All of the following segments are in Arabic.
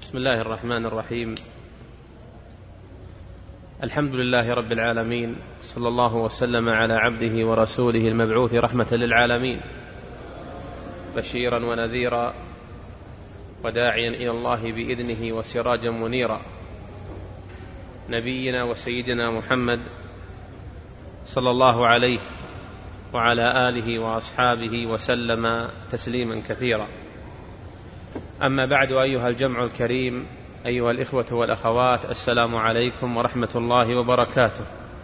بسم الله الرحمن الرحيم. الحمد لله رب العالمين، صلى الله وسلم على عبده ورسوله المبعوث رحمة للعالمين، بشيرا ونذيرا وداعيا إلى الله بإذنه وسراجا منيرا، نبينا وسيدنا محمد صلى الله عليه وعلى آله وأصحابه وسلم تسليما كثيرا. أما بعد، أيها الجمع الكريم، أيها الإخوة والأخوات، السلام عليكم ورحمة الله وبركاته.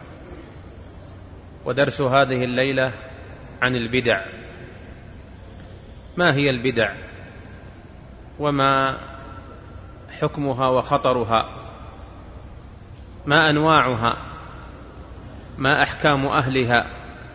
ودرس هذه الليلة عن البدع. ما هي البدع؟ وما حكمها وخطرها؟ ما أنواعها؟ ما أحكام أهلها؟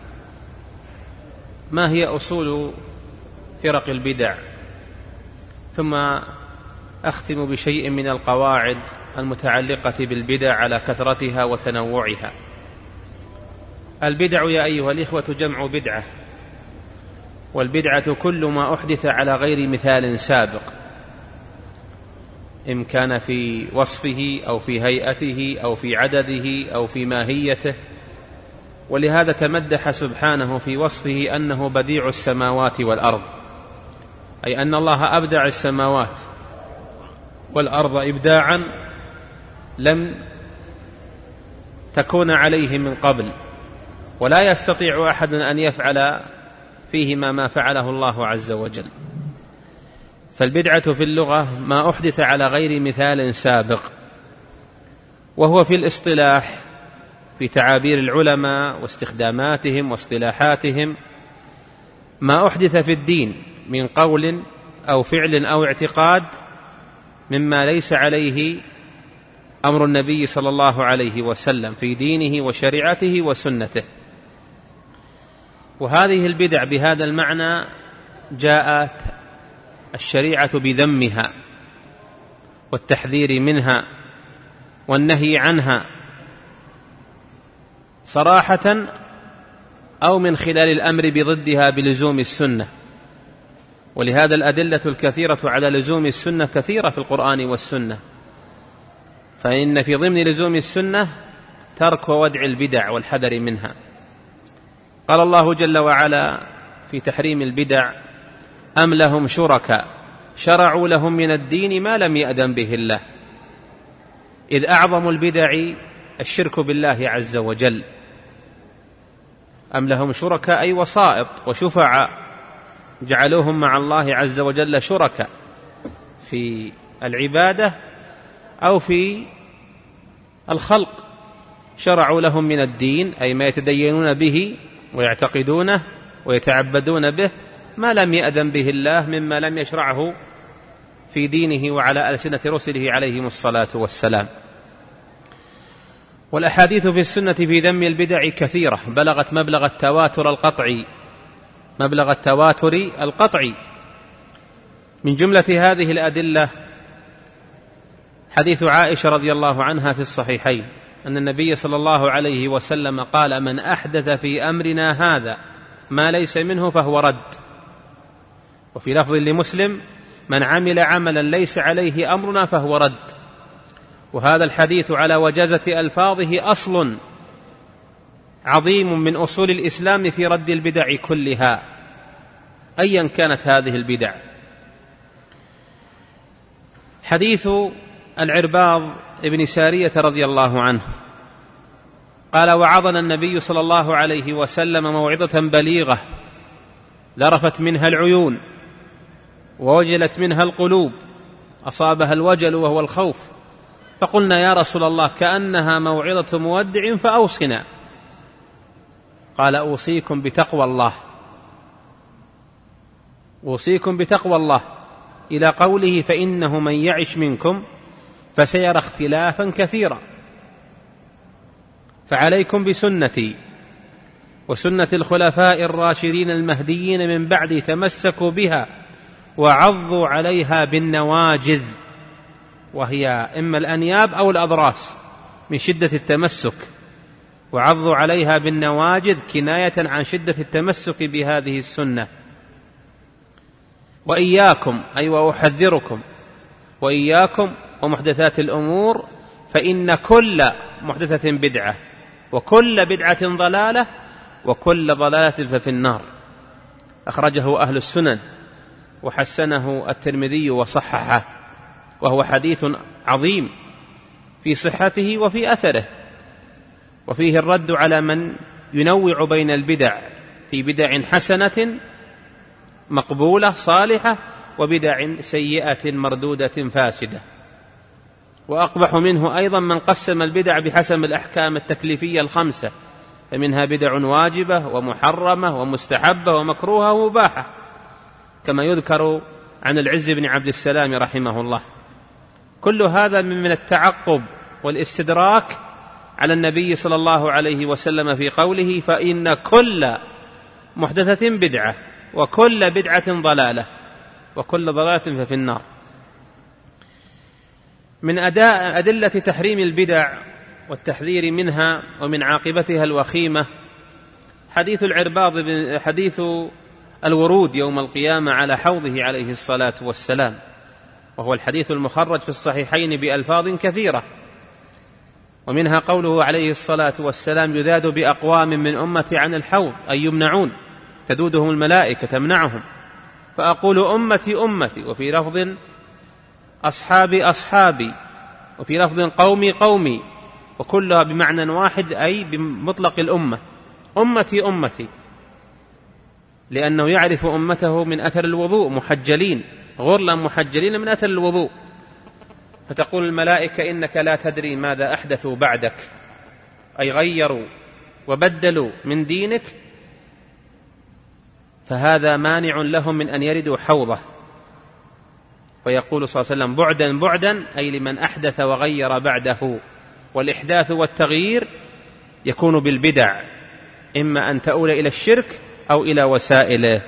ما هي أصول فرق البدع؟ ثم أختم بشيء من القواعد المتعلقة بالبدع على كثرتها وتنوعها. البدع يا أيها الإخوة جمع بدعة، والبدعة كل ما أحدث على غير مثال سابق، إن كان في وصفه أو في هيئته أو في عدده أو في ماهيته. ولهذا تمدح سبحانه في وصفه أنه بديع السماوات والأرض، أي أن الله أبدع السماوات والأرض إبداعا لم تكون عليه من قبل، ولا يستطيع أحد أن يفعل فيهما ما فعله الله عز وجل. فالبدعة في اللغة ما أحدث على غير مثال سابق، وهو في الاصطلاح في تعابير العلماء واستخداماتهم واصطلاحاتهم ما أحدث في الدين من قول أو فعل أو اعتقاد مما ليس عليه أمر النبي صلى الله عليه وسلم في دينه وشريعته وسنته. وهذه البدع بهذا المعنى جاءت الشريعة بذمها والتحذير منها والنهي عنها صراحة أو من خلال الأمر بضدها بلزوم السنة. ولهذا الأدلة الكثيرة على لزوم السنة كثيرة في القرآن والسنة، فإن في ضمن لزوم السنة ترك وودع البدع والحذر منها. قال الله جل وعلا في تحريم البدع: أم لهم شركاء شرعوا لهم من الدين ما لم يأذن به الله. إذ أعظم البدع الشرك بالله عز وجل. أم لهم شركاء أي وسائط وشفعاء جعلوهم مع الله عز وجل شركاء في العبادة أو في الخلق، شرعوا لهم من الدين أي ما يتدينون به ويعتقدونه ويتعبدون به ما لم يأذن به الله مما لم يشرعه في دينه وعلى ألسنة رسله عليهم الصلاة والسلام. والأحاديث في السنة في ذم البدع كثيرة، بلغت مبلغ التواتر القطعي. من جملة هذه الأدلة حديث عائشة رضي الله عنها في الصحيحين أن النبي صلى الله عليه وسلم قال: من أحدث في أمرنا هذا ما ليس منه فهو رد. وفي لفظ لمسلم: من عمل عملا ليس عليه أمرنا فهو رد. وهذا الحديث على وجازة ألفاظه أصل عظيم من أصول الإسلام في رد البدع كلها أيا كانت هذه البدع. حديث العرباض ابن سارية رضي الله عنه قال: وعظنا النبي صلى الله عليه وسلم موعظة بليغة ذرفت منها العيون ووجلت منها القلوب، أصابها الوجل وهو الخوف، فقلنا: يا رسول الله كأنها موعظة مودع فأوصنا. قال: أوصيكم بتقوى الله إلى قوله: فإنه من يعش منكم فسيرى اختلافا كثيرا، فعليكم بسنتي وسنة الخلفاء الراشدين المهديين من بعدي، تمسكوا بها وعضوا عليها بالنواجذ، وهي إما الأنياب أو الأضراس من شدة التمسك، وعضوا عليها بالنواجذ كناية عن شدة التمسك بهذه السنة. وإياكم أي وأحذركم وإياكم ومحدثات الأمور فإن كل محدثة بدعة وكل بدعة ضلالة وكل ضلالة ففي النار. أخرجه أهل السنن وحسنه الترمذي وصححه، وهو حديث عظيم في صحته وفي أثره، وفيه الرد على من ينوع بين البدع في بدع حسنة مقبولة صالحة وبدع سيئة مردودة فاسدة. وأقبح منه أيضا من قسم البدع بحسب الأحكام التكليفية الخمسة، فمنها بدع واجبة ومحرمة ومستحبة ومكروهة ومباحة، كما يذكر عن العز بن عبد السلام رحمه الله. كل هذا من التعقب والاستدراك على النبي صلى الله عليه وسلم في قوله فإن كل محدثة بدعة وكل بدعة ضلالة وكل ضلالة ففي النار. من أدلة تحريم البدع والتحذير منها ومن عاقبتها الوخيمة حديث الورود يوم القيامة على حوضه عليه الصلاة والسلام، وهو الحديث المخرج في الصحيحين بألفاظ كثيرة، ومنها قوله عليه الصلاة والسلام يذاد بأقوام من أمتي عن الحوض أي يمنعون، تذودهم الملائكة تمنعهم، فأقول أمتي أمتي، وفي لفظ أصحابي أصحابي، وفي لفظ قومي قومي، وكلها بمعنى واحد أي بمطلق الأمة، أمتي أمتي، لأنه يعرف أمته من أثر الوضوء، محجلين غرلا محجلين من أثر الوضوء، فتقول الملائكة إنك لا تدري ماذا أحدثوا بعدك، أي غيروا وبدلوا من دينك، فهذا مانع لهم من أن يردوا حوضه. فيقول صلى الله عليه وسلم بعدا بعدا أي لمن أحدث وغير بعده. والإحداث والتغيير يكون بالبدع، إما أن تؤول إلى الشرك أو إلى وسائله.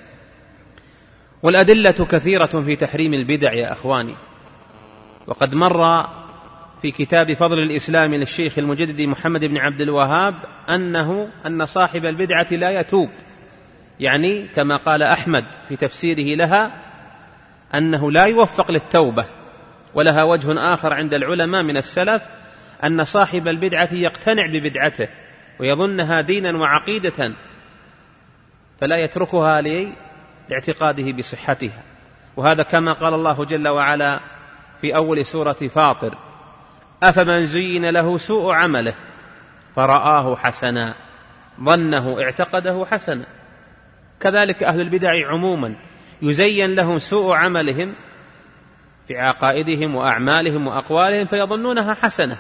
والأدلة كثيرة في تحريم البدع يا أخواني، وقد مر في كتاب فضل الإسلام للشيخ المجدد محمد بن عبد الوهاب أن صاحب البدعة لا يتوب، يعني كما قال أحمد في تفسيره لها أنه لا يوفق للتوبة. ولها وجه آخر عند العلماء من السلف أن صاحب البدعة يقتنع ببدعته ويظنها دينا وعقيدة فلا يتركها لاعتقاده بصحتها، وهذا كما قال الله جل وعلا في أول سورة فاطر أفمن زين له سوء عمله فرآه حسنا ظنه اعتقده حسنا. كذلك أهل البدع عموما يزين لهم سوء عملهم في عقائدهم وأعمالهم وأقوالهم فيظنونها حسنة.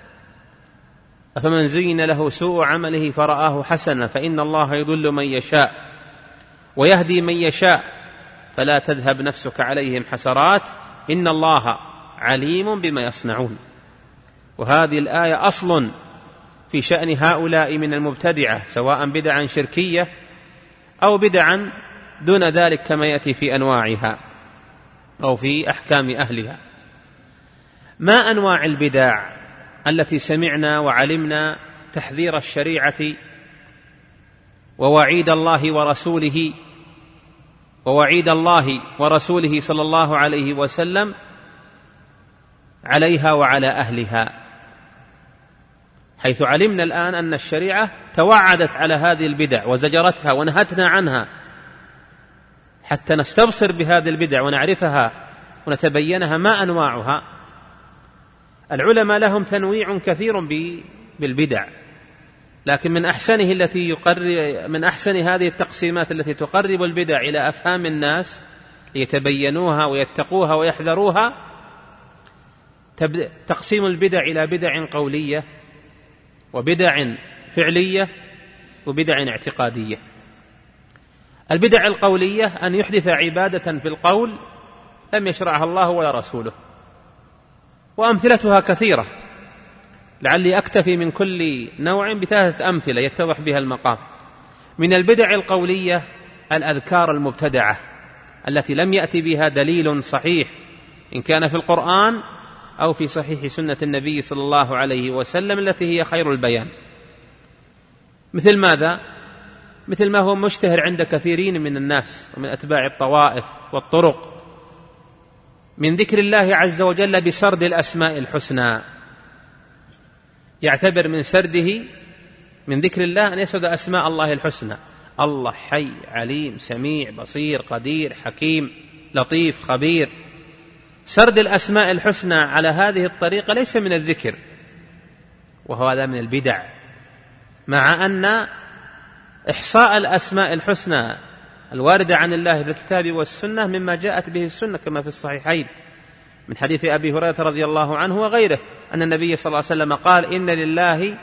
أفمن زين له سوء عمله فرآه حسنا فإن الله يضل من يشاء ويهدي من يشاء فلا تذهب نفسك عليهم حسرات إن الله عليم بما يصنعون. وهذه الآية أصل في شأن هؤلاء من المبتدعة، سواء بدعا شركية أو بدعا دون ذلك كما يأتي في أنواعها أو في أحكام أهلها. ما أنواع البدع التي سمعنا وعلمنا تحذير الشريعة ووعيد الله ورسوله صلى الله عليه وسلم عليها وعلى أهلها، حيث علمنا الآن أن الشريعة توعدت على هذه البدع وزجرتها ونهتنا عنها حتى نستبصر بهذه البدع ونعرفها ونتبينها ما أنواعها. العلماء لهم تنويع كثير بالبدع، لكن من أحسن هذه التقسيمات التي تقرب البدع إلى أفهام الناس ليتبينوها ويتقوها ويحذروها تقسيم البدع إلى بدع قولية وبدع فعلية وبدع اعتقادية. البدع القولية أن يحدث عبادة في القول لم يشرعها الله ولا رسوله، وأمثلتها كثيرة، لعلي أكتفي من كل نوع بثلاثة أمثلة يتضح بها المقام. من البدع القولية الأذكار المبتدعة التي لم يأتي بها دليل صحيح إن كان في القرآن أو في صحيح سنة النبي صلى الله عليه وسلم التي هي خير البيان. مثل ماذا؟ مثل ما هو مشتهر عند كثيرين من الناس ومن أتباع الطوائف والطرق من ذكر الله عز وجل بسرد الأسماء الحسنى، يعتبر من سرده من ذكر الله أن يسرد أسماء الله الحسنى: الله حي، عليم، سميع، بصير، قدير، حكيم، لطيف، خبير. سرد الأسماء الحسنى على هذه الطريقة ليس من الذكر، وهو هذا من البدع، مع أن إحصاء الأسماء الحسنى الواردة عن الله في الكتاب والسنة مما جاءت به السنة، كما في الصحيحين من حديث أبي هريرة رضي الله عنه وغيره أن النبي صلى الله عليه وسلم قال: إن لله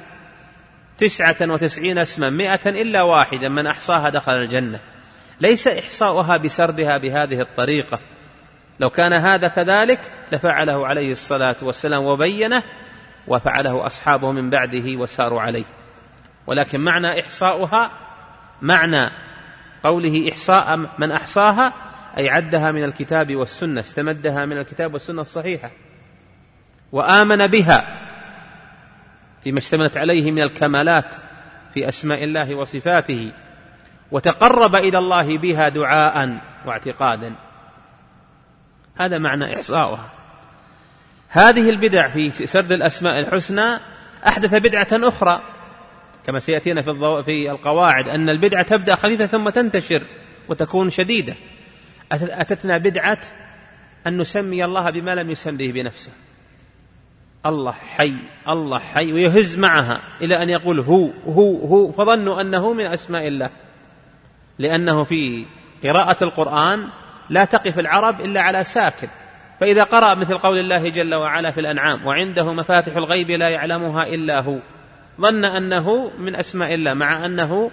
99 اسما 100 إلا واحدا من أحصاها دخل الجنة. ليس إحصاؤها بسردها بهذه الطريقة، لو كان هذا كذلك لفعله عليه الصلاة والسلام وبينه، وفعله أصحابه من بعده وساروا عليه. ولكن معنى إحصاؤها، معنى قوله إحصاء من أحصاها، أي عدها من الكتاب والسنة، استمدها من الكتاب والسنة الصحيحة، وآمن بها فيما اشتملت عليه من الكمالات في أسماء الله وصفاته، وتقرب إلى الله بها دعاء واعتقادا. هذا معنى إحصاؤها. هذه البدع في سرد الأسماء الحسنى أحدث بدعة أخرى، كما سيأتينا في القواعد أن البدعة تبدأ خفيفة ثم تنتشر وتكون شديدة. أتتنا بدعة أن نسمي الله بما لم يسم به بنفسه: الله حي، الله حي، ويهز معها إلى أن يقول هو، فظنوا أنه من أسماء الله، لأنه في قراءة القرآن لا تقف العرب إلا على ساكن، فإذا قرأ مثل قول الله جل وعلا في الأنعام: وعنده مفاتح الغيب لا يعلمها إلا هو، ظن أنه من أسماء الله، مع أنه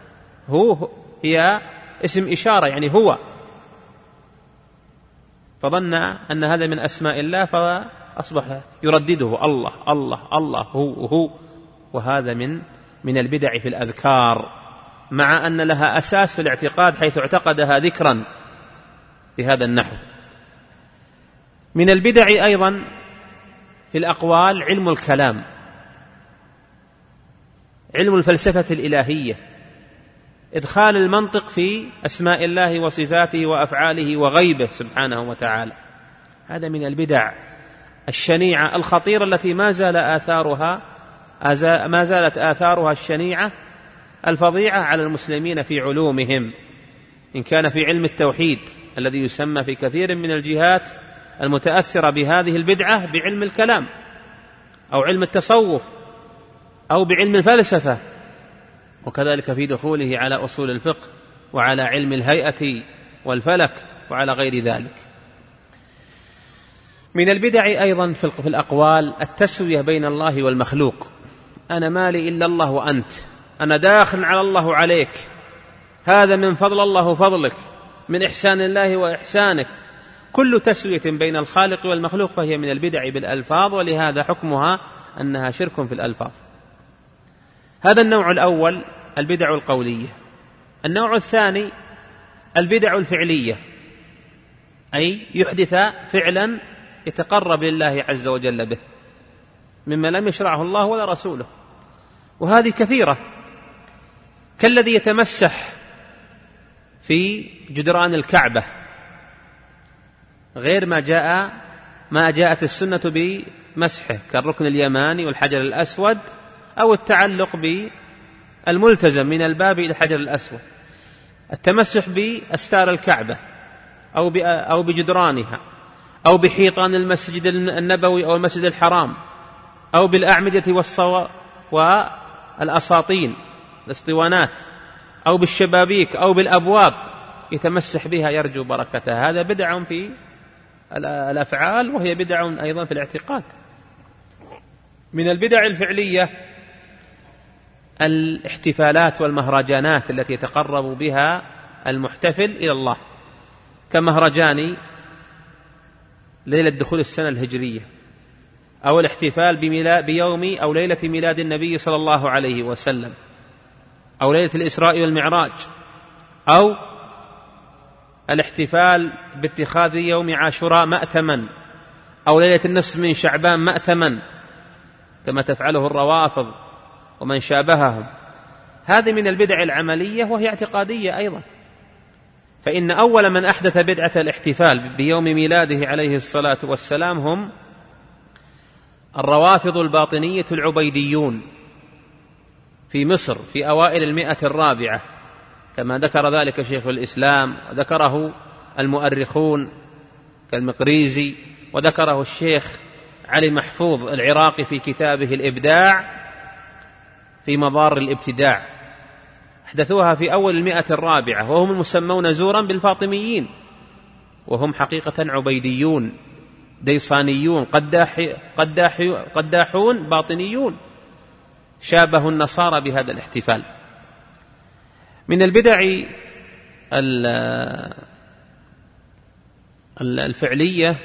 هي اسم إشارة، يعني هو، فظن أن هذا من أسماء الله فأصبح يردده: الله الله الله هو. وهذا من البدع في الأذكار، مع أن لها أساس في الاعتقاد حيث اعتقدها ذكرا بهذا النحو. من البدع أيضا في الأقوال علم الكلام، علم الفلسفة الإلهية، إدخال المنطق في أسماء الله وصفاته وأفعاله وغيبه سبحانه وتعالى. هذا من البدع الشنيعة الخطيرة التي ما زالت آثارها الشنيعة الفظيعة على المسلمين في علومهم، إن كان في علم التوحيد الذي يسمى في كثير من الجهات المتأثرة بهذه البدعة بعلم الكلام، أو علم التصوف، أو بعلم الفلسفة، وكذلك في دخوله على أصول الفقه وعلى علم الهيئة والفلك وعلى غير ذلك. من البدع أيضا في الأقوال التسوية بين الله والمخلوق: أنا مالي إلا الله وأنت، أنا داخل على الله عليك، هذا من فضل الله فضلك، من إحسان الله وإحسانك. كل تسوية بين الخالق والمخلوق فهي من البدع بالألفاظ، ولهذا حكمها أنها شرك في الألفاظ. هذا النوع الأول البدع القولية. النوع الثاني البدع الفعلية، أي يحدث فعلا يتقرب لله عز وجل به مما لم يشرعه الله ولا رسوله، وهذه كثيرة، كالذي يتمسح في جدران الكعبة غير ما جاءت السنة بمسحه، كالركن اليماني والحجر الأسود، أو التعلق بالملتزم من الباب إلى الحجر الأسود. التمسح بأستار الكعبة أو بجدرانها، أو بحيطان المسجد النبوي أو المسجد الحرام، أو بالأعمدة والأساطين الاسطوانات، أو بالشبابيك أو بالأبواب يتمسح بها يرجو بركتها. هذا بدع في الأفعال، وهي بدع أيضا في الاعتقاد. من البدع الفعلية الاحتفالات والمهرجانات التي يتقرب بها المحتفل إلى الله، كمهرجان ليلة دخول السنة الهجرية، أو الاحتفال بيوم أو ليلة ميلاد النبي صلى الله عليه وسلم، أو ليلة الإسراء والمعراج، أو الاحتفال باتخاذ يوم عاشوراء مأتما، أو ليلة النصف من شعبان مأتما كما تفعله الروافض ومن شابههم. هذه من البدع العملية وهي اعتقادية أيضا، فإن أول من أحدث بدعة الاحتفال بيوم ميلاده عليه الصلاة والسلام هم الروافض الباطنية العبيديون في مصر في أوائل 100 كما ذكر ذلك شيخ الإسلام، وذكره المؤرخون كالمقريزي، وذكره الشيخ علي محفوظ العراقي في كتابه الإبداع في مضار الابتداع. أحدثوها في أول 100 وهم المسمون زورا بالفاطميين، وهم حقيقة عبيديون ديصانيون قداحون باطنيون شابه النصارى بهذا الاحتفال. من البدع الفعلية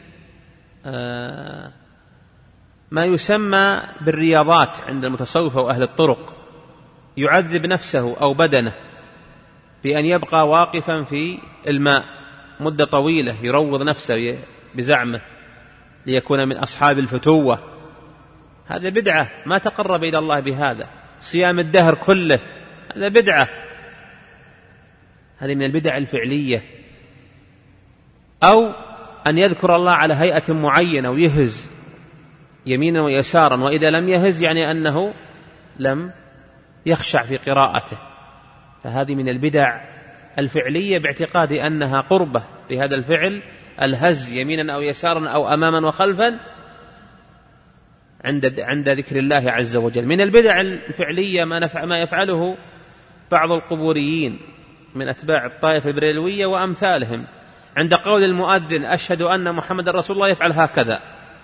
ما يسمى بالرياضات عند المتصوفة وأهل الطرق، يعذب نفسه أو بدنه بأن يبقى واقفا في الماء مدة طويلة، يروض نفسه بزعمه ليكون من أصحاب الفتوة. هذا بدعة، ما تقرب إلى الله بهذا. صيام الدهر كله هذا بدعة، هذه من البدع الفعلية. أو أن يذكر الله على هيئة معينة ويهز يمينا ويسارا، وإذا لم يهز يعني أنه لم يخشع في قراءته، فهذه من البدع الفعلية باعتقاد أنها قربة بهذا الفعل، الهز يمينا أو يسارا أو أماما وخلفا عند ذكر الله عز وجل. من البدع الفعلية ما يفعله بعض القبوريين من أتباع الطائفة البريلوية وأمثالهم، عند قول المؤذن أشهد أن محمد رسول الله يفعل هكذا،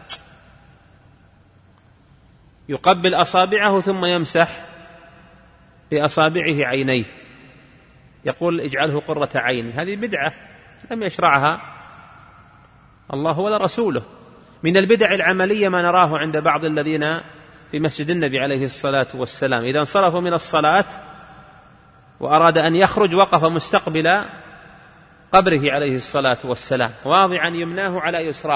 يقبل أصابعه ثم يمسح بأصابعه عينيه، يقول اجعله قرة عيني. هذه بدعة لم يشرعها الله ولا رسوله. من البدع العملية ما نراه عند بعض الذين في مسجد النبي عليه الصلاة والسلام، إذا انصرفوا من الصلاة وأراد أن يخرج وقف مستقبل قبره عليه الصلاة والسلام واضعا يمناه على يسراه.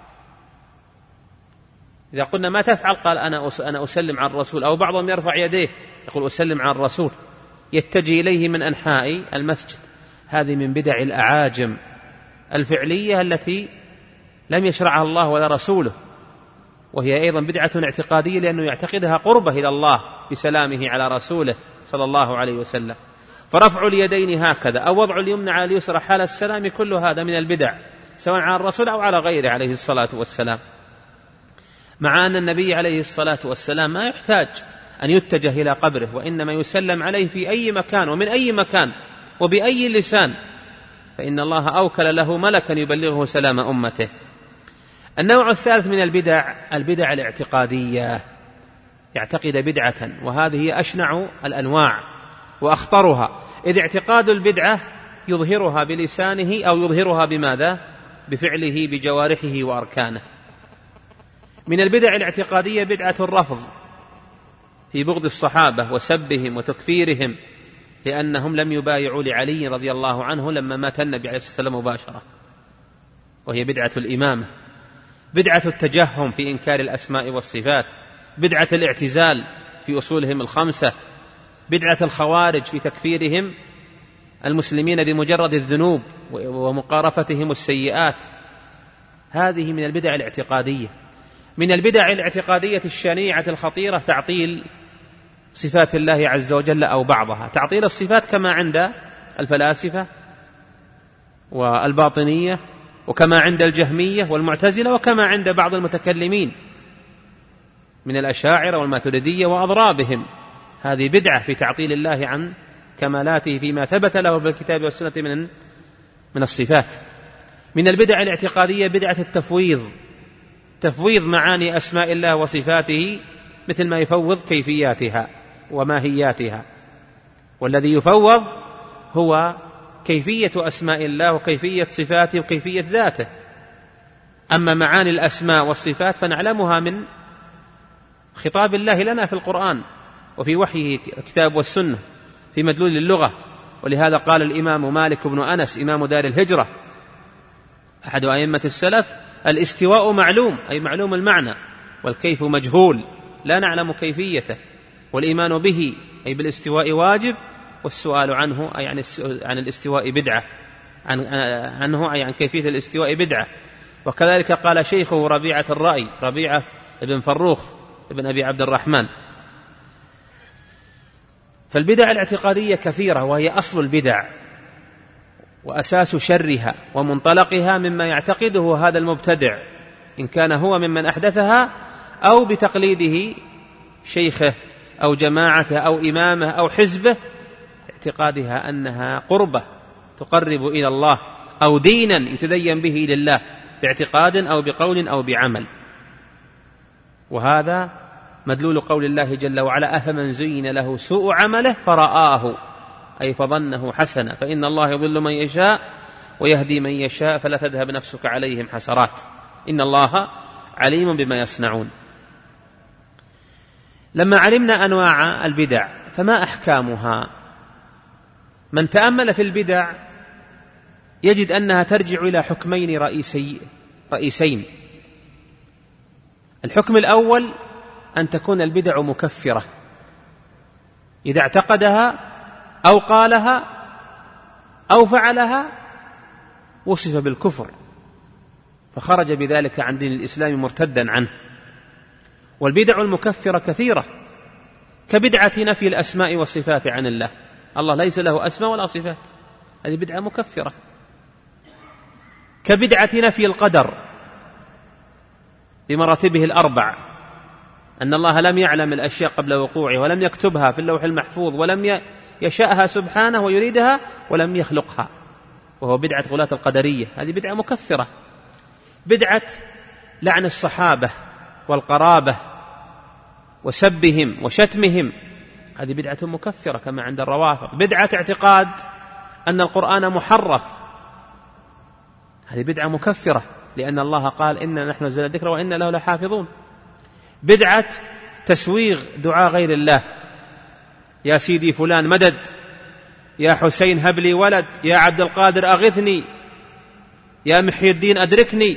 إذا قلنا ما تفعل قال أنا أسلم على الرسول، أو بعضهم يرفع يديه يقول أسلم على الرسول، يتجه إليه من أنحاء المسجد. هذه من بدع الأعاجم الفعلية التي لم يشرعها الله ولا رسوله، وهي أيضا بدعة اعتقادية لأنه يعتقدها قربة إلى الله بسلامه على رسوله صلى الله عليه وسلم. فرفع اليدين هكذا أو وضع اليمنى على اليسرى حال السلام كل هذا من البدع، سواء على الرسول أو على غيره عليه الصلاة والسلام، مع أن النبي عليه الصلاة والسلام ما يحتاج أن يتجه إلى قبره، وإنما يسلم عليه في أي مكان ومن أي مكان وبأي لسان، فإن الله أوكل له ملكا يبلغه سلام أمته. النوع الثالث من البدع الاعتقادية، يعتقد بدعة، وهذه هي أشنع الأنواع وأخطرها، إذ اعتقاد البدعة يظهرها بلسانه أو يظهرها بماذا؟ بفعله بجوارحه وأركانه. من البدع الاعتقادية بدعة الرفض في بغض الصحابة وسبهم وتكفيرهم، لأنهم لم يبايعوا لعلي رضي الله عنه لما مات النبي عليه الصلاة والسلام مباشرة، وهي بدعة الإمامة. بدعة التجهم في إنكار الأسماء والصفات، بدعة الاعتزال في أصولهم الخمسة، بدعة الخوارج في تكفيرهم المسلمين بمجرد الذنوب ومقارفتهم السيئات. هذه من البدع الاعتقادية. من البدع الاعتقادية الشنيعة الخطيرة تعطيل صفات الله عز وجل أو بعضها، تعطيل الصفات كما عند الفلاسفة والباطنية، وكما عند الجهمية والمعتزلة، وكما عند بعض المتكلمين من الأشاعرة والماتريدية وأضرابهم. هذه بدعة في تعطيل الله عن كمالاته فيما ثبت له في الكتاب والسنة من الصفات. من البدع الاعتقادية بدعة التفويض، تفويض معاني أسماء الله وصفاته، مثل ما يفوض كيفياتها وماهياتها، والذي يفوض هو كيفية أسماء الله وكيفية صفاته وكيفية ذاته. أما معاني الأسماء والصفات فنعلمها من خطاب الله لنا في القرآن وفي وحيه الكتاب والسنة في مدلول اللغة. ولهذا قال الإمام مالك بن أنس إمام دار الهجرة أحد أئمة السلف: الاستواء معلوم، أي معلوم المعنى، والكيف مجهول لا نعلم كيفيته، والإيمان به أي بالاستواء واجب، والسؤال عنه أي عن الاستواء بدعة. عنه أي عن كيفية الاستواء بدعة. وكذلك قال شيخه ربيعة الرأي، ربيعة ابن فروخ ابن أبي عبد الرحمن. فالبدع الاعتقادية كثيرة، وهي أصل البدع وأساس شرها ومنطلقها مما يعتقده هذا المبتدع، إن كان هو ممن أحدثها أو بتقليده شيخه أو جماعته أو إمامه أو حزبه، اعتقادها أنها قربة تقرب إلى الله أو دينا يتدين به لله باعتقاد أو بقول أو بعمل. وهذا مدلول قول الله جل وعلا: أفمن زين له سوء عمله فرآه، أي فظنه حسنا، فإن الله يضل من يشاء ويهدي من يشاء فلا تذهب نفسك عليهم حسرات إن الله عليم بما يصنعون. لما علمنا أنواع البدع فما أحكامها؟ من تأمل في البدع يجد أنها ترجع إلى حكمين رئيسين. الحكم الأول أن تكون البدع مكفرة، إذا اعتقدها أو قالها أو فعلها وصف بالكفر، فخرج بذلك عن دين الإسلام مرتدا عنه. والبدع المكفرة كثيرة، كبدعة نفي الأسماء والصفات عن الله، الله ليس له أسماء ولا صفات، هذه بدعة مكفرة. كبدعة نفي القدر بمراتبه الأربع، أن الله لم يعلم الأشياء قبل وقوعها ولم يكتبها في اللوح المحفوظ ولم يشاءها سبحانه ويريدها ولم يخلقها، وهو بدعة غلاة القدرية، هذه بدعة مكفرة. بدعة لعن الصحابة والقرابة وسبهم وشتمهم، هذه بدعة مكفرة كما عند الروافض. بدعة اعتقاد أن القرآن محرف، هذه بدعة مكفرة، لأن الله قال: إنا نحن نزلنا الذكر وإنا له لحافظون. بدعة تسويغ دعاء غير الله: يا سيدي فلان مدد، يا حسين هب لي ولد، يا عبد القادر أغثني، يا محي الدين أدركني.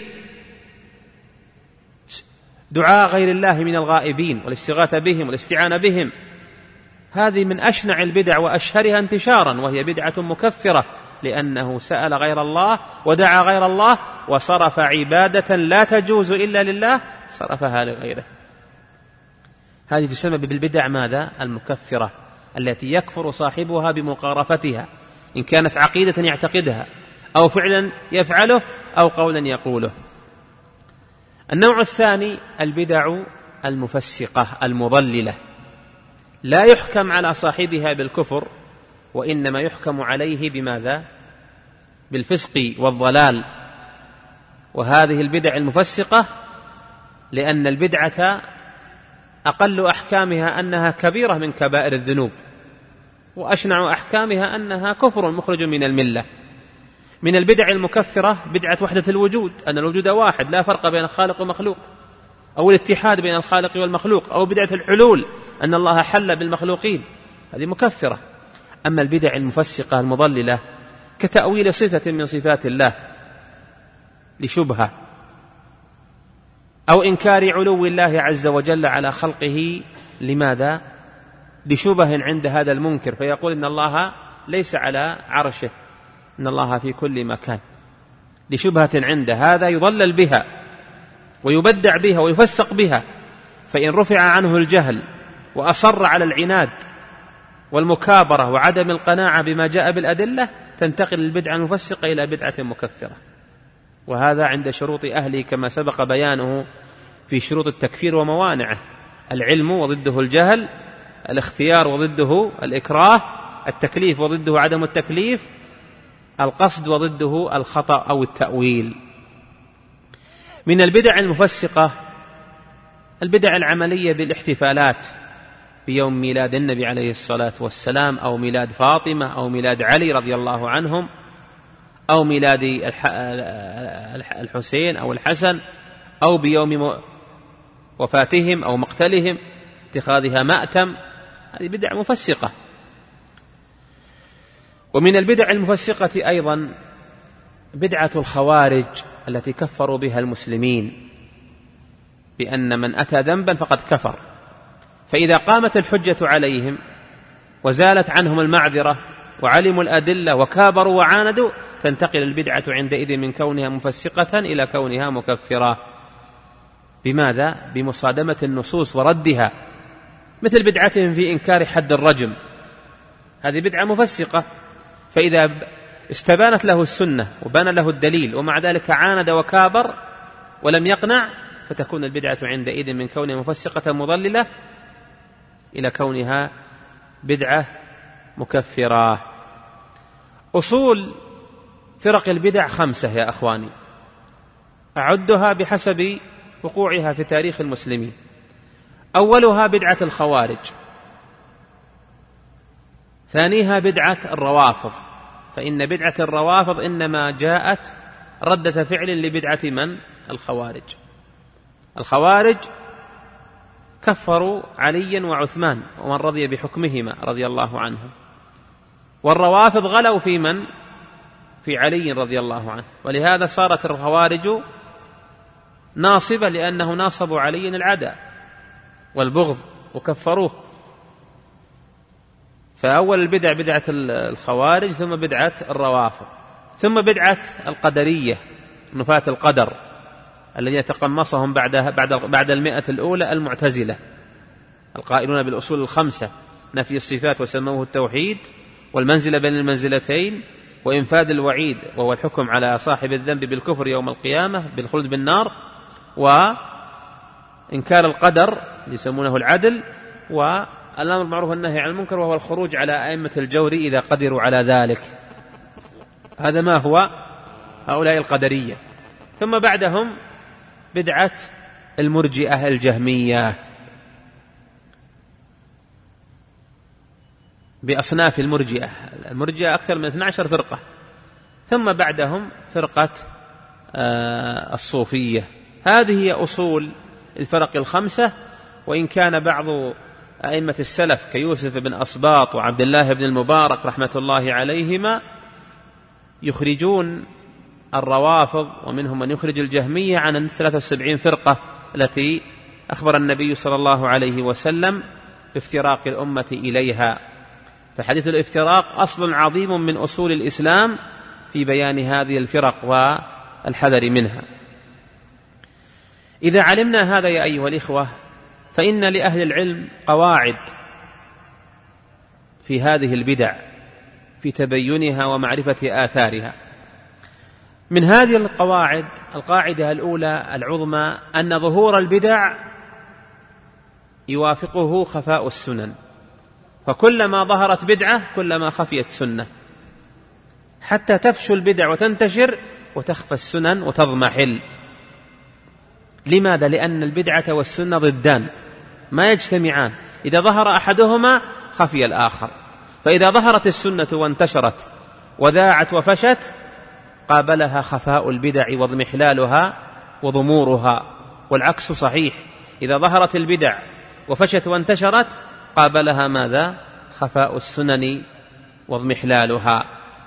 دعاء غير الله من الغائبين والاستغاثة بهم والاستعانة بهم، هذه من أشنع البدع وأشهرها انتشارا، وهي بدعة مكفرة، لأنه سأل غير الله ودعا غير الله وصرف عبادة لا تجوز إلا لله صرفها لغيره. هذه تسمى بالبدع ماذا؟ المكفرة، التي يكفر صاحبها بمقارفتها، إن كانت عقيدة يعتقدها أو فعلا يفعله أو قولا يقوله. النوع الثاني البدع المفسقة المضللة، لا يحكم على صاحبها بالكفر، وإنما يحكم عليه بماذا؟ بالفسق والضلال. وهذه البدع المفسقة لأن البدعة أقل أحكامها أنها كبيرة من كبائر الذنوب، وأشنع أحكامها أنها كفر مخرج من الملة. من البدع المكفرة بدعة وحدة الوجود، أن الوجود واحد لا فرق بين الخالق ومخلوق، أو الاتحاد بين الخالق والمخلوق، أو بدعة الحلول أن الله حل بالمخلوقين، هذه مكفرة. أما البدع المفسقة المضللة كتأويل صفة من صفات الله لشبهة، أو إنكار علو الله عز وجل على خلقه، لماذا؟ لشبه عند هذا المنكر، فيقول إن الله ليس على عرشه، إن الله في كل مكان، لشبهة عنده، هذا يضلل بها ويبدع بها ويفسق بها. فإن رفع عنه الجهل وأصر على العناد والمكابرة وعدم القناعة بما جاء بالأدلة، تنتقل البدعة المفسقة إلى بدعة مكفرة. وهذا عند شروط أهله كما سبق بيانه في شروط التكفير وموانعه: العلم وضده الجهل، الاختيار وضده الإكراه، التكليف وضده عدم التكليف، القصد وضده الخطأ أو التأويل. من البدع المفسقة البدع العملية بالاحتفالات بيوم ميلاد النبي عليه الصلاة والسلام، أو ميلاد فاطمة، أو ميلاد علي رضي الله عنهم، أو ميلاد الحسين أو الحسن، أو بيوم وفاتهم أو مقتلهم، اتخاذها مأتم، هذه بدع مفسقة. ومن البدع المفسقة أيضا بدعة الخوارج التي كفروا بها المسلمين، بأن من أتى ذنبا فقد كفر، فإذا قامت الحجة عليهم وزالت عنهم المعذرة وعلموا الأدلة وكابروا وعاندوا، تنتقل البدعة عندئذ من كونها مفسقة إلى كونها مكفرة. بماذا؟ بمصادمة النصوص وردها، مثل بدعتهم في إنكار حد الرجم، هذه بدعة مفسقة، فإذا استبانت له السنة وبان له الدليل ومع ذلك عاند وكابر ولم يقنع، فتكون البدعة عندئذ من كونها مفسقة مضللة إلى كونها بدعة مكفرة. أصول فرق البدع 5 يا أخواني، أعدها بحسب وقوعها في تاريخ المسلمين. أولها بدعة الخوارج، ثانيها بدعة الروافض، فإن بدعة الروافض إنما جاءت ردة فعل لبدعة من؟ الخوارج. الخوارج كفروا عليا وعثمان ومن رضي بحكمهما رضي الله عنهم، والروافض غلوا في من؟ في علي رضي الله عنه، ولهذا صارت الخوارج ناصبة لأنه ناصبوا علي العداء والبغض وكفروه. فأول البدع بدعة الخوارج، ثم بدعة الروافض، ثم بدعة القدرية نفاة القدر الذين تقمصهم بعد 100 الأولى المعتزلة القائلون بالأصول 5: نفي الصفات وسموه التوحيد، والمنزلة بين المنزلتين، وإنفاذ الوعيد وهو الحكم على صاحب الذنب بالكفر يوم القيامة بالخلد بالنار، وإنكار القدر يسمونه العدل، والأمر بالمعروف والنهي عن المنكر وهو الخروج على أئمة الجور إذا قدروا على ذلك. هذا ما هو هؤلاء القدرية. ثم بعدهم بدعة المرجئة الجهمية بأصناف المرجئة أكثر من 12 فرقة. ثم بعدهم فرقة الصوفية. هذه هي أصول الفرق 5. وإن كان بعض أئمة السلف كيوسف بن أصباط وعبد الله بن المبارك رحمة الله عليهما يخرجون الروافض، ومنهم من يخرج الجهمية عن 73 فرقة التي أخبر النبي صلى الله عليه وسلم بافتراق الأمة إليها. فحديث الافتراق أصل عظيم من أصول الإسلام في بيان هذه الفرق والحذر منها. إذا علمنا هذا يا أيها الإخوة، فإن لأهل العلم قواعد في هذه البدع في تبينها ومعرفة آثارها. من هذه القواعد القاعدة الأولى العظمى أن ظهور البدع يوافقه خفاء السنن، فكلما ظهرت بدعة كلما خفيت سنة، حتى تفشو البدع وتنتشر وتخفى السنن وتضمحل. لماذا؟ لأن البدعة والسنة ضدان ما يجتمعان، إذا ظهر أحدهما خفي الآخر. فإذا ظهرت السنة وانتشرت وذاعت وفشت قابلها خفاء البدع واضمحلالها وضمورها، والعكس صحيح، إذا ظهرت البدع وفشت وانتشرت قابلها ماذا؟ خفاء السنن واضمحلالها.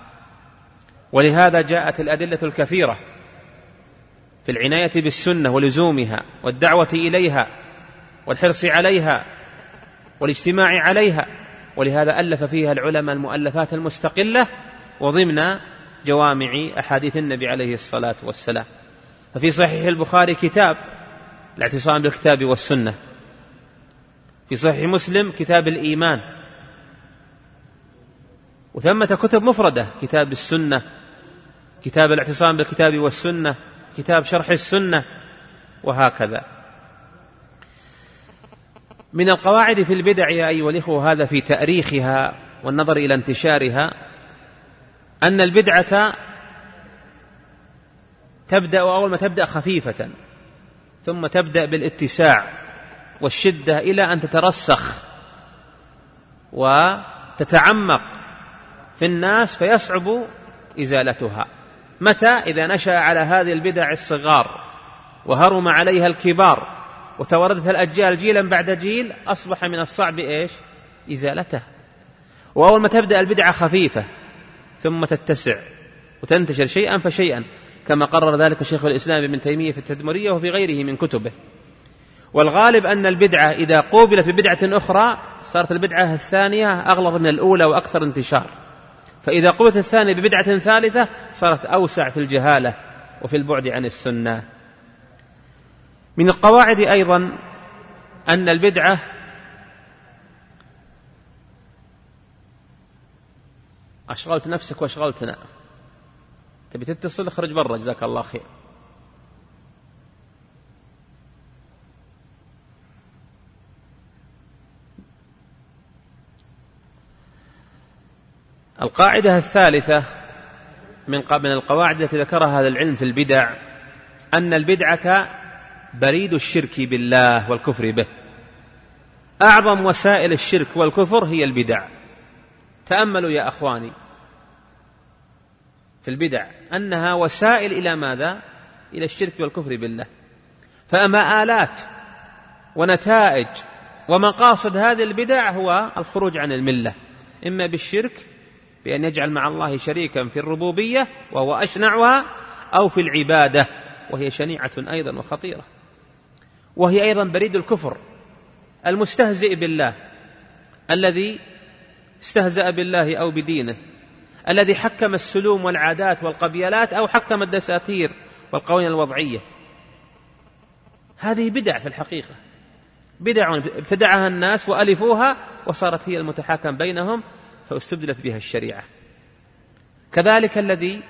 ولهذا جاءت الأدلة الكثيرة في العناية بالسنة ولزومها والدعوة إليها والحرص عليها والاجتماع عليها، ولهذا ألف فيها العلماء المؤلفات المستقلة وضمن جوامع أحاديث النبي عليه الصلاة والسلام. ففي صحيح البخاري كتاب الاعتصام بالكتاب والسنة، في صحيح مسلم كتاب الإيمان، وثمة كتب مفردة: كتاب السنة، كتاب الاعتصام بالكتاب والسنة، كتاب شرح السنة، وهكذا. من القواعد في البدع يا أيها الإخوة، هذا في تأريخها والنظر إلى انتشارها، أن البدعة تبدأ أول ما تبدأ خفيفة، ثم تبدأ بالاتساع والشدة إلى أن تترسخ وتتعمق في الناس فيصعب إزالتها. متى؟ إذا نشأ على هذه البدع الصغار وهرم عليها الكبار وتوردت الأجيال جيلا بعد جيل، أصبح من الصعب إزالتها. وأول ما تبدأ البدعة خفيفة ثم تتسع وتنتشر شيئا فشيئا، كما قرر ذلك شيخ الإسلام ابن تيمية في التدمرية وفي غيره من كتبه. والغالب أن البدعة إذا قوبلت ببدعة أخرى صارت البدعة الثانية أغلظ من الأولى وأكثر انتشار. فإذا قبلت الثانية ببدعة ثالثة صارت أوسع في الجهالة وفي البعد عن السنة. من القواعد أيضا أن البدعة أشغلت نفسك وأشغلتنا، تبي تتصل اخرج برا جزاك الله خير. القاعدة الثالثة من القواعد التي ذكرها هذا العلم في البدع أن البدعة بريد الشرك بالله والكفر به. أعظم وسائل الشرك والكفر هي البدع. تأملوا يا أخواني في البدع أنها وسائل إلى ماذا؟ إلى الشرك والكفر بالله. فأما آلات ونتائج ومقاصد هذه البدع هو الخروج عن الملة، إما بالشرك بأن يجعل مع الله شريكا في الربوبية وهو أشنعها، أو في العبادة وهي شنيعة أيضا وخطيرة، وهي أيضا بريد الكفر. المستهزئ بالله الذي استهزأ بالله أو بدينه، الذي حكم السلوم والعادات والقبيلات أو حكم الدساتير والقوانين الوضعية، هذه بدع في الحقيقة، بدع ابتدعها الناس وألفوها وصارت هي المتحاكم بينهم فاستبدلت بها الشريعة. كذلك الذي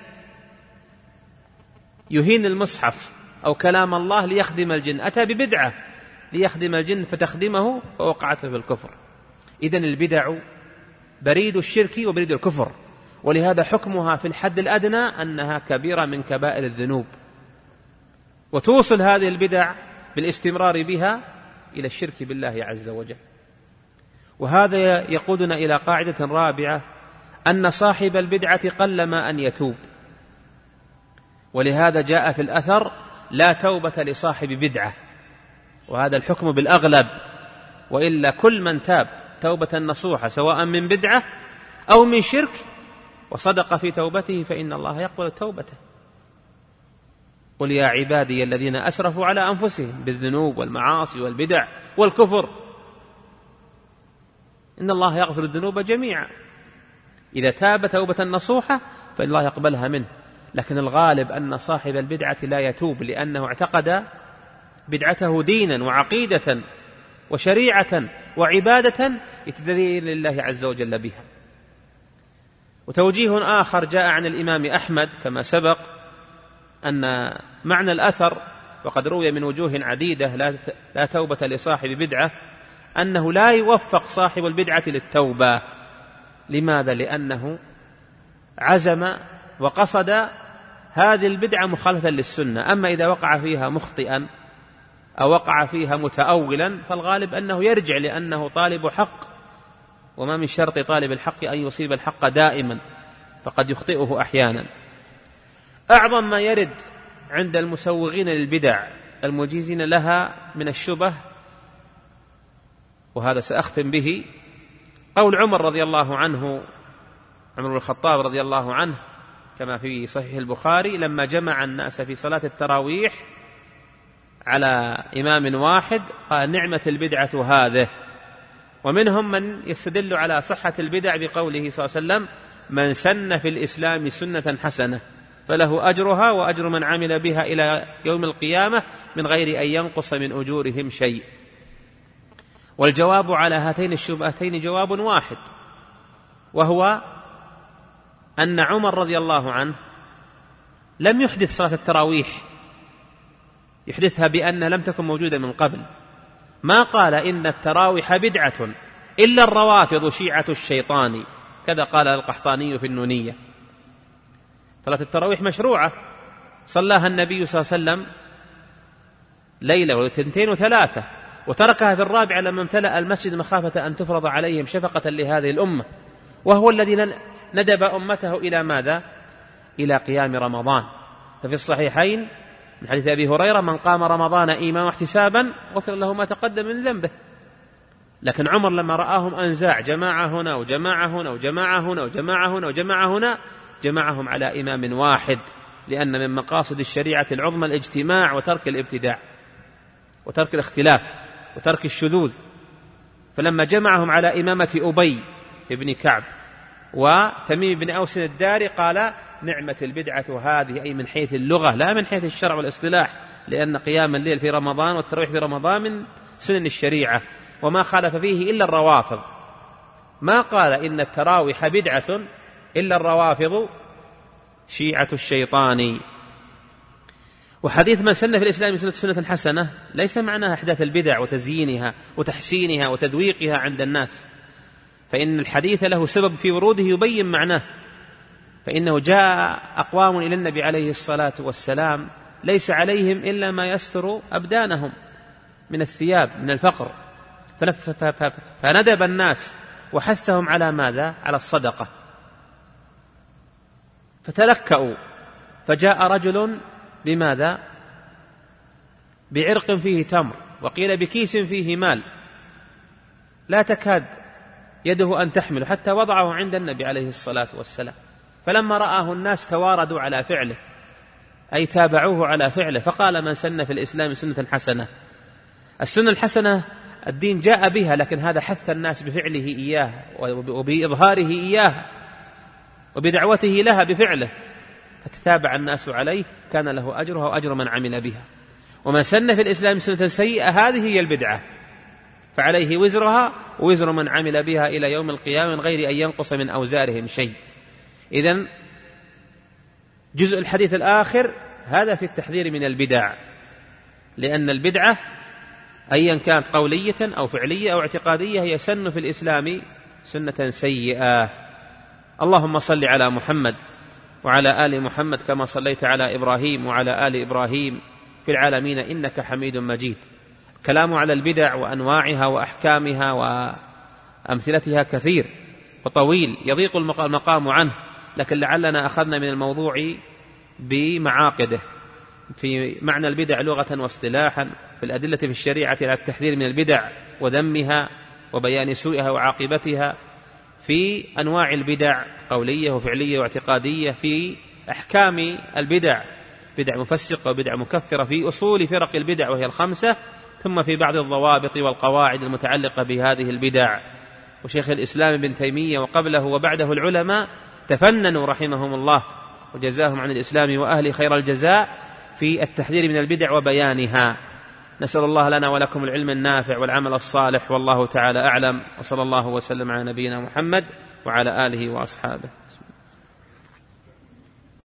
يهين المصحف أو كلام الله ليخدم الجن، أتى ببدعة ليخدم الجن فتخدمه فوقعته في الكفر. إذن البدع بريد الشرك وبريد الكفر، ولهذا حكمها في الحد الأدنى أنها كبيرة من كبائر الذنوب، وتوصل هذه البدع بالاستمرار بها إلى الشرك بالله عز وجل. وهذا يقودنا إلى قاعدة رابعة، أن صاحب البدعة قلما أن يتوب، ولهذا جاء في الأثر لا توبة لصاحب بدعة، وهذا الحكم بالأغلب، وإلا كل من تاب توبة نصوحة سواء من بدعة أو من شرك وصدق في توبته فإن الله يقبل توبته. قل يا عبادي الذين أسرفوا على أنفسهم بالذنوب والمعاصي والبدع والكفر إن الله يغفر الذنوب جميعا. إذا تاب توبة نصوحة فإن الله يقبلها منه، لكن الغالب أن صاحب البدعة لا يتوب لأنه اعتقد بدعته دينا وعقيدة وشريعة وعبادة يتدين لله عز وجل بها. وتوجيه آخر جاء عن الإمام أحمد كما سبق أن معنى الأثر، وقد روي من وجوه عديدة لا توبة لصاحب بدعة، أنه لا يوفق صاحب البدعة للتوبة. لماذا؟ لأنه عزم وقصد هذه البدعة مخالفة للسنة. أما إذا وقع فيها مخطئا أو وقع فيها متأولا فالغالب أنه يرجع، لأنه طالب حق، وما من شرط طالب الحق أن يصيب الحق دائما، فقد يخطئه أحيانا. أعظم ما يرد عند المسوغين للبدع المجيزين لها من الشبه، وهذا سأختم به، قول عمر رضي الله عنه، عمر بن الخطاب رضي الله عنه كما في صحيح البخاري، لما جمع الناس في صلاة التراويح على إمام واحد قال نعمة البدعة هذه. ومنهم من يستدل على صحة البدع بقوله صلى الله عليه وسلم من سن في الإسلام سنة حسنة فله أجرها وأجر من عمل بها إلى يوم القيامة من غير أن ينقص من أجورهم شيء. والجواب على هاتين الشبهتين جواب واحد، وهو أن عمر رضي الله عنه لم يحدث صلاة التراويح، يحدثها بأنها لم تكن موجودة من قبل. ما قال إن التراويح بدعة إلا الروافض شيعة الشيطان، كذا قال القحطاني في النونية. صلاة التراويح مشروعة، صلاها النبي صلى الله عليه وسلم ليلة واثنتين وثلاثة، وتركها في الرابعة لما امتلأ المسجد مخافة أن تفرض عليهم شفقة لهذه الأمة، وهو الذي ندب أمته إلى ماذا؟ إلى قيام رمضان. ففي الصحيحين من حديث أبي هريرة من قام رمضان إيمانا واحتسابا غفر له ما تقدم من ذنبه. لكن عمر لما رآهم أنزاع جماعة هنا وجماعة هنا وجماعة هنا وجماعة هنا وجماعة هنا، جمعهم على إمام واحد، لأن من مقاصد الشريعة العظمى الاجتماع وترك الابتداع وترك الاختلاف وترك الشذوذ. فلما جمعهم على إمامة أبي بن كعب وتميم بن أوس الداري قال نعمة البدعة هذه، أي من حيث اللغة لا من حيث الشرع والاصطلاح، لأن قيام الليل في رمضان والتراويح في رمضان من سنن الشريعة، وما خالف فيه إلا الروافض. ما قال إن التراويح بدعة إلا الروافض شيعة الشيطان. وحديث من سن في الإسلام سنة حسنة ليس معناها إحداث البدع وتزيينها وتحسينها وتذويقها عند الناس، فإن الحديث له سبب في وروده يبين معناه. فإنه جاء أقوام إلى النبي عليه الصلاة والسلام ليس عليهم إلا ما يستر أبدانهم من الثياب من الفقر، فندب الناس وحثهم على ماذا؟ على الصدقة، فتلكأوا، فجاء رجل بماذا؟ بعرق فيه تمر، وقيل بكيس فيه مال لا تكاد يده أن تحمل، حتى وضعه عند النبي عليه الصلاة والسلام. فلما رآه الناس تواردوا على فعله، أي تابعوه على فعله، فقال من سن في الإسلام سنة حسنة. السنة الحسنة الدين جاء بها، لكن هذا حث الناس بفعله إياه وبإظهاره إياه وبدعوته لها بفعله، فتتابع الناس عليه، كان له أجرها وأجر من عمل بها. ومن سن في الإسلام سنة سيئة هذه هي البدعة، فعليه وزرها ووزر من عمل بها إلى يوم القيامة من غير أن ينقص من أوزارهم شيء. إذن جزء الحديث الآخر هذا في التحذير من البدع، لأن البدعة أيا كانت قولية أو فعلية أو اعتقادية هي سن في الإسلام سنة سيئة. اللهم صل على محمد وعلى آل محمد كما صليت على إبراهيم وعلى آل إبراهيم في العالمين إنك حميد مجيد. كلام على البدع وأنواعها وأحكامها وأمثلتها كثير وطويل يضيق المقام عنه، لكن لعلنا أخذنا من الموضوع بمعاقده في معنى البدع لغة واصطلاحا، في الأدلة في الشريعة على التحذير من البدع وذمها وبيان سوءها وعاقبتها، في أنواع البدع قولية وفعلية واعتقادية، في أحكام البدع بدع مفسقة وبدع مكفرة، في أصول فرق البدع وهي الخمسة، ثم في بعض الضوابط والقواعد المتعلقة بهذه البدع. وشيخ الإسلام ابن تيمية وقبله وبعده العلماء تفننوا رحمهم الله وجزاهم عن الإسلام وأهل خير الجزاء في التحذير من البدع وبيانها. نسأل الله لنا ولكم العلم النافع والعمل الصالح، والله تعالى أعلم، وصلى الله وسلم على نبينا محمد وعلى آله وأصحابه.